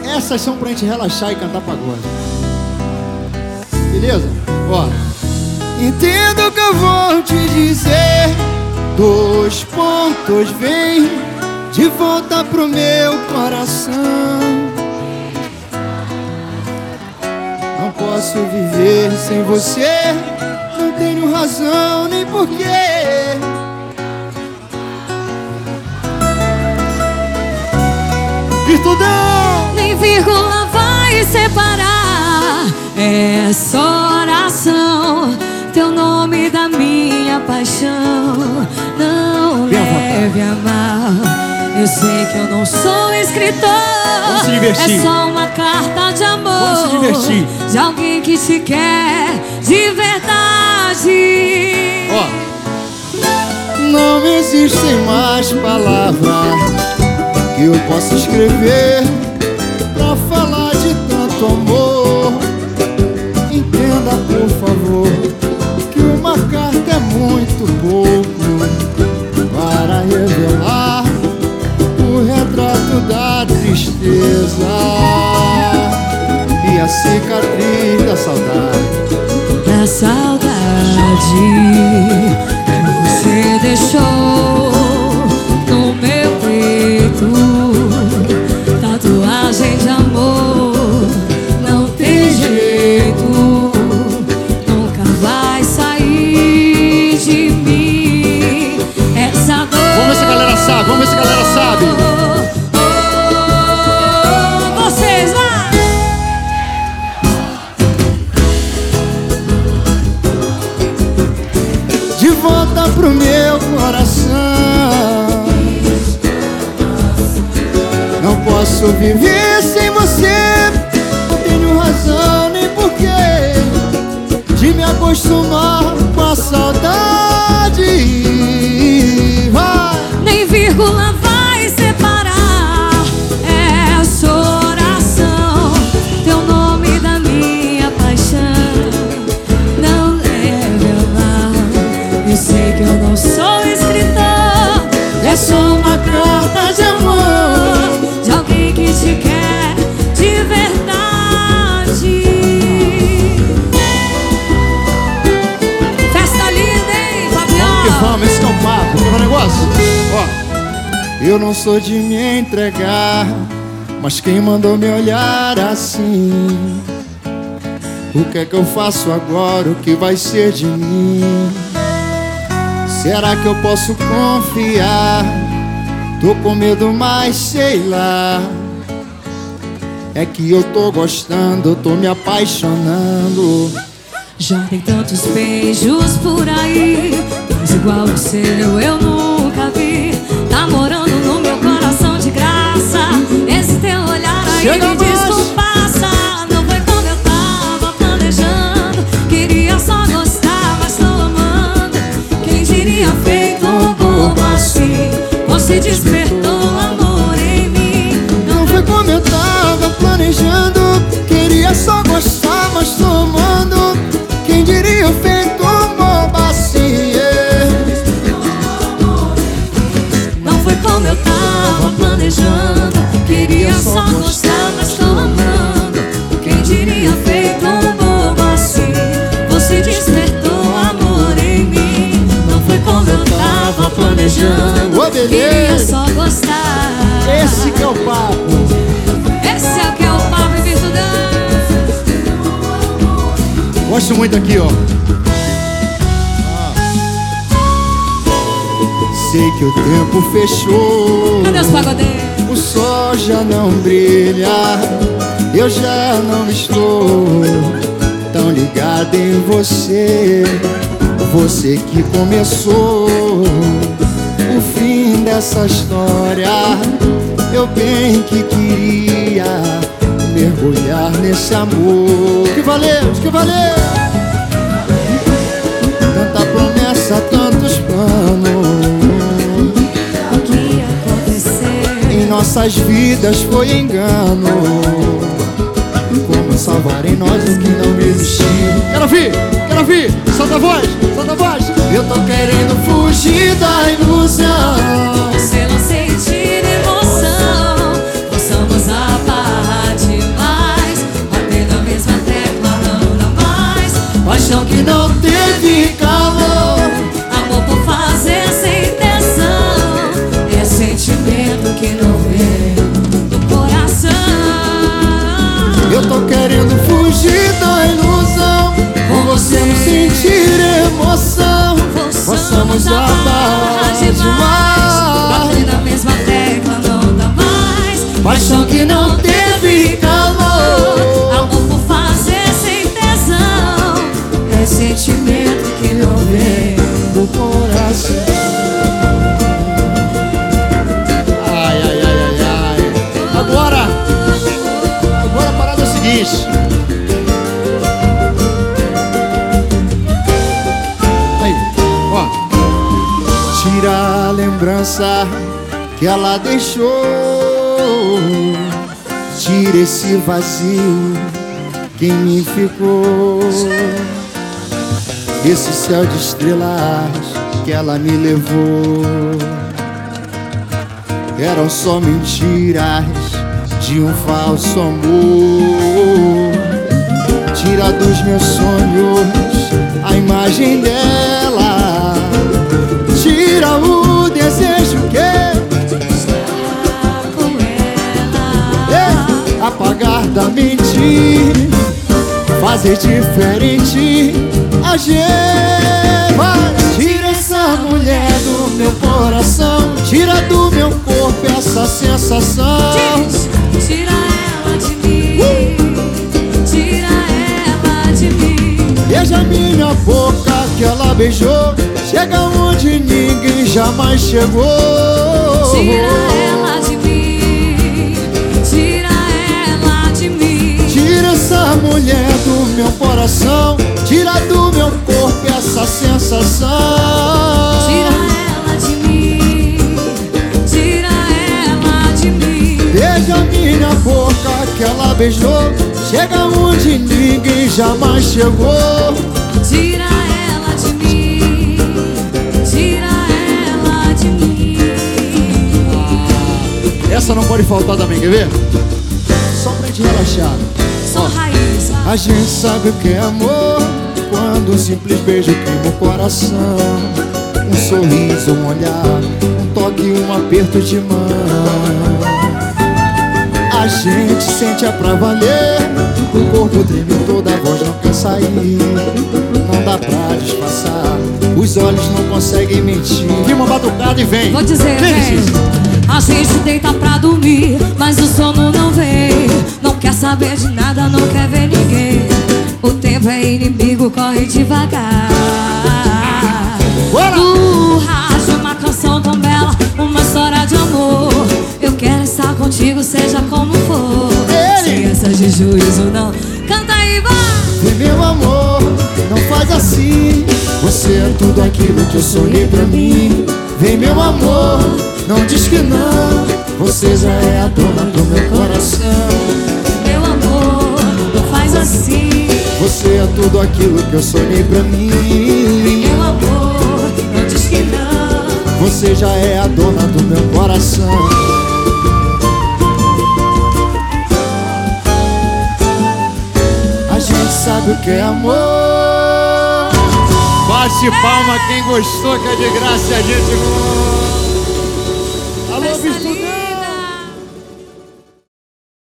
Essas são pra gente relaxar e cantar pagode. Beleza? Ó. Entendo o que eu vou te dizer. 2 pontos, vem de volta pro meu coração. Não posso viver sem você. Não tenho razão nem porquê. Virtudão! Nem vírgula vai separar essa oração. Teu nome da minha paixão. Não leve a mal. Eu sei que eu não sou escritor. Vamos se divertir. É só uma carta de amor. Vamos se divertir. De alguém que te quer de verdade. Ó. Não existem mais palavras que eu possa escrever pra falar de tanto amor. Entenda, por favor, que uma carta é muito pouco para revelar o retrato da tristeza e a cicatriz da saudade. Da saudade que você deixou no meu peito. Tatuagem de amor, não tem jeito. Nunca vai sair de mim essa dor. Vamos ver se a galera sabe, vamos ver se a galera sabe. Vocês lá! De volta pro meu coração. Não posso viver sem você. Não tenho razão nem porquê de me acostumar com a saudade. Vai! Nem vírgula vai separar essa oração. Teu nome da minha paixão. Não leve a mal. Eu sei que eu não sou escritor. É só uma carta de amor de alguém que te quer de verdade. Festa linda, hein, Que Fabião? vamos, esse que é o papo. Quer ver um negócio? Ó. Eu não sou de me entregar, mas quem mandou me olhar assim? O que é que eu faço agora? O que vai ser de mim? Será que eu posso confiar? Tô com medo, mas sei lá. É que eu tô gostando, eu tô me apaixonando. Já tem tantos beijos por aí, mas igual o seu eu nunca vi. Tá morando no meu coração de graça. Esse teu olhar aí Chega me mais. descompassa. Não foi como eu tava planejando. Queria só gostar, mas tô amando. Quem diria feito um bobo assim? Você despertou amor em mim. Não foi como eu tava planejando. Queria só gostar, mas tô amando. Quem diria feito um bobo assim, Não foi como eu tava planejando. Queria só gostar, mas tô amando. Quem diria feito um bobo assim? Você despertou amor em mim. Não foi como eu tava planejando. Ô, beleza. Queria só gostar. Esse que é o papo. Esse é o que é o papo, Virtudão. Gosto muito aqui, ó. Sei que o tempo fechou. Cadê os pagodeiros? O sol já não brilha. Eu já não estou tão ligado em você. Você que começou o fim dessa história. Eu bem que queria mergulhar nesse amor. Que valeu, que valeu. Tanta promessa, tantos planos. O que aconteceu? Em nossas vidas foi engano. Como salvar em nós o que não existiu. Quero ouvir, quero ouvir. Solta a voz, solta a voz. Eu tô querendo fugir da ilusão. Você não sentir emoção. Possamos a barra vamos amar demais. Bater na mesma tecla não dá mais. Paixão que não teve calor, amor por fazer sem tesão, é sentimento que não vem do coração. Ai, ai, ai, ai, ai. Agora a parada é o seguinte. Aí, ó. Tira a lembrança que ela deixou, tira esse vazio que em mim ficou, esse céu de estrelas que ela me levou eram só mentiras de um falso amor. Tira dos meus sonhos a imagem dela, tira o desejo que com ela. apagar da mente, fazer diferente a gema. Tira essa mulher do meu coração, tira do meu corpo essa sensação. Tira ela de mim, tira ela de mim. Beija minha boca que ela beijou, chega onde ninguém jamais chegou. Tira ela de mim, tira ela de mim. Tira essa mulher do meu coração, tira do meu corpo essa sensação. Tira ela de mim, tira ela de mim. Beija minha boca que ela beijou, chega onde ninguém jamais chegou. Tira ela de mim, tira ela de mim. Essa não pode faltar também, quer ver? Só pra gente relaxar. Só raiz. A gente sabe o que é amor quando um simples beijo queima o coração. Um sorriso, um olhar, um toque, um aperto de mão. A gente sente pra valer, o corpo treme toda, a voz não quer sair. Não dá pra disfarçar, os olhos não conseguem mentir. Vem uma batucada e vem. Vou dizer, vem. A gente deita pra dormir, mas o sono não vem. Não quer saber de nada, não quer ver ninguém. O tempo é inimigo, corre devagar. Bora! No rádio, uma canção tão bela, uma história de amor. Eu quero estar contigo, seja como for. Sem essa de juízo, não. Canta aí, vai! Vem meu amor, não faz assim. Você é tudo aquilo que eu sonhei pra mim. Vem meu amor, não diz que não. Você já é a dona do meu coração. Meu amor, não faz assim. Você é tudo aquilo que eu sonhei pra mim. Meu amor, não diz que não. Você já é a dona do meu coração. A gente sabe o que é amor. Bate palma quem gostou, que é de graça, a gente...